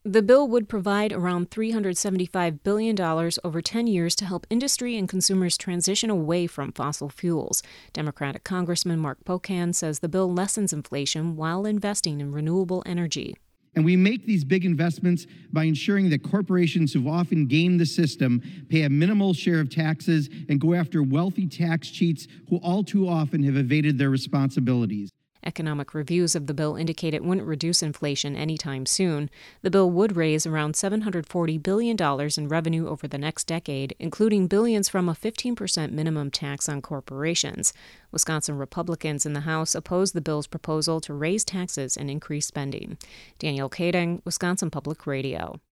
The bill would provide around $375 billion over 10 years to help industry and consumers transition away from fossil fuels. Democratic Congressman Mark Pocan says the bill lessens inflation while investing in renewable energy. And we make these big investments by ensuring that corporations who've often gamed the system pay a minimal share of taxes and go after wealthy tax cheats who all too often have evaded their responsibilities. Economic reviews of the bill indicate it wouldn't reduce inflation anytime soon. The bill would raise around $740 billion in revenue over the next decade, including billions from a 15% minimum tax on corporations. Wisconsin Republicans in the House opposed the bill's proposal to raise taxes and increase spending. Danielle Kading, Wisconsin Public Radio.